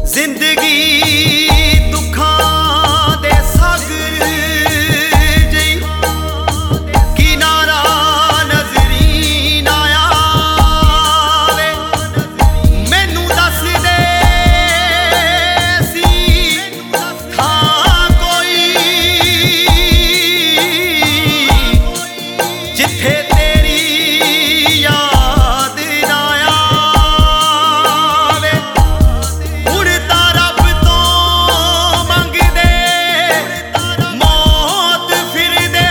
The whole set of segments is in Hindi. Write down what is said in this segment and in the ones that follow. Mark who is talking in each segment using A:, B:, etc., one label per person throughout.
A: जिंदगी दुखां दे सागर जई किनारा नजरी ना आवे। मैनू दस दे सी थां कोई जिथे तेरी याद ना आवे। उड़ता रब तो मंग दे मौत फिर दे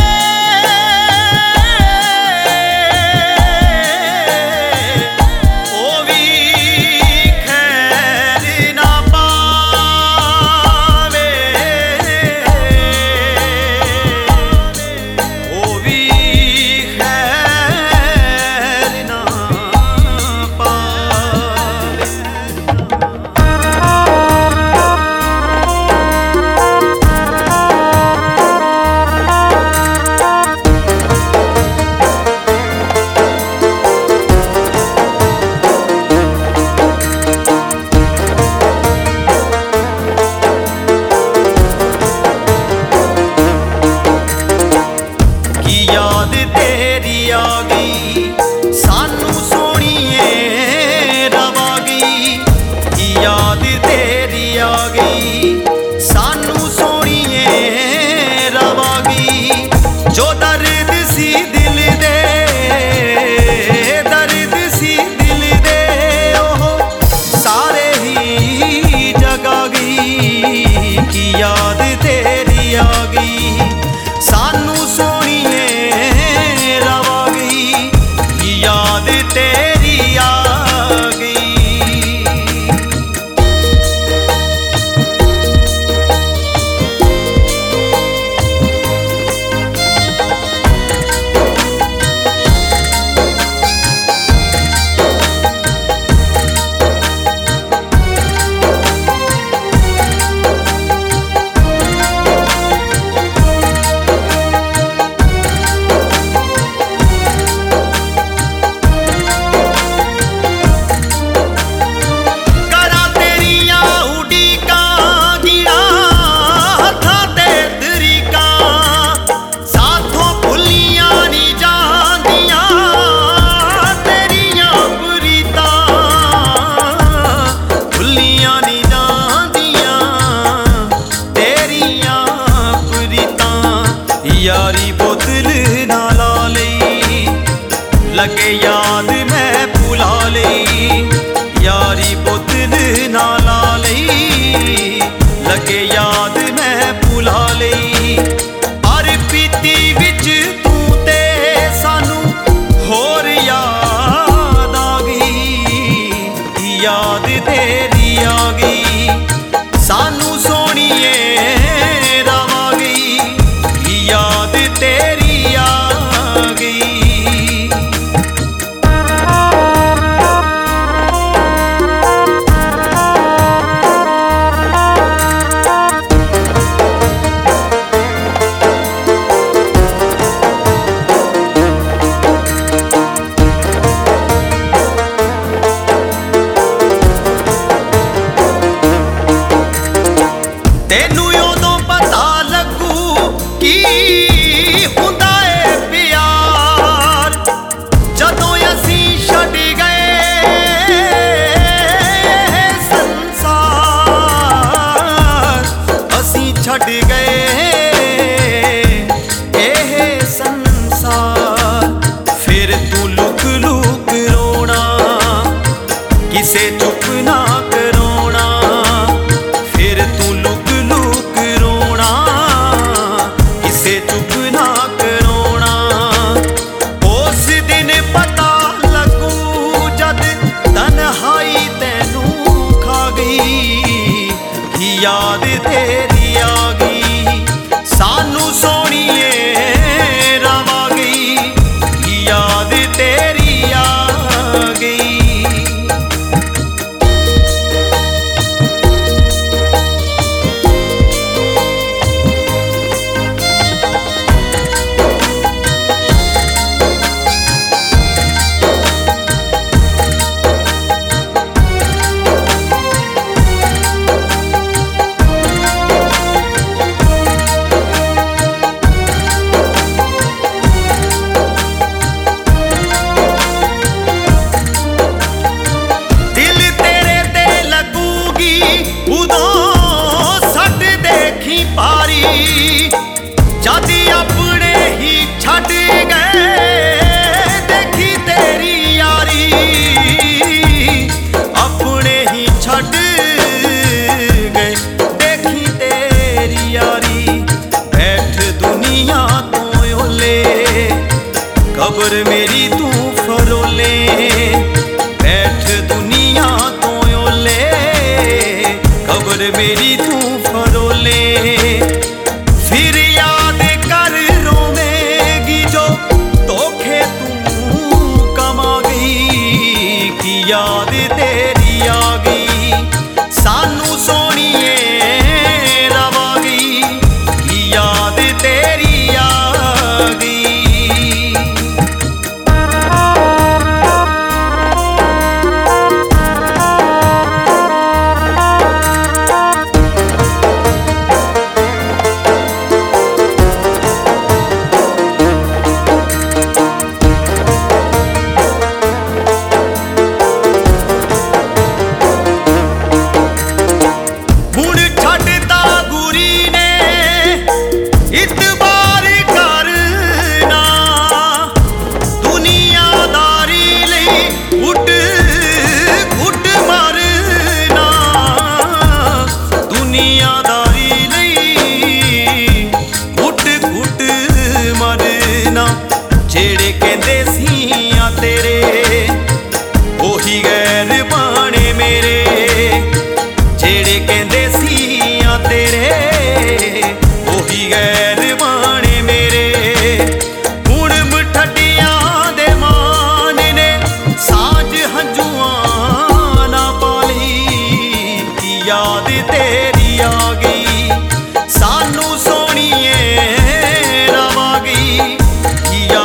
A: ओ भी खैर ना पावे। ओ भी खैर ना पावे। की याद तेरी आ गई सानू सोहणीए रवा गई। की याद तेरी आ गई सानू सोहणीए रवा गई। जो दर्द सी दिल दे दर्द सी दिल दे ओह सारे ही जगा गई। की याद तेरी आ गई सानू सोहणीए रवा गई। की याद तेरी आ गई। करा तेरिया उड़ीकां गिणा हत्थां ते तरीकां साथों भुल्लियां नी जांदियां तेरियां प्रीतां भुल्लियां नी जांदियां तेरियां प्रीतां। यारी बोतल ना ला लई लगे याद मैं भुला लई। यारी बोतल ना ला लई लगे याद मैं भुला लई। पर पीती विच तू ते सानू होर याद आ गई। याद तेरी आ गई सानू सोहणीए रवा गई। याद तेरी आ गई। तेनू उदों पता लगू की हुंदा ए प्यार जदों असीं छड्ड गए संसार। असीं छड्ड गए एह संसार। फिर तू लुक लुक रोना किसे चुप ना करोना। फिर तू लुक लुक रोना किसे चुप ना करोना। उस दिन पता लगू जद तन्हाई तैनू खा गई। की याद तेरी आ गई सानू सोहणीए रवा गई। की याद तेरी आ गई। याद तेरी आ गई सानू सोनिए रवा गई की याद तेरी आ गई। जेड़े कहंदे सियां तेरे ओही गैर बाणे मेरे, जेड़े कहंदे सियां तेरे ओही गैर बाणे मेरे। हुण मठडियां दे मान ने साज हंजुआं ना पाली की याद तेरी आ गई सानू सोनिए रवा गई की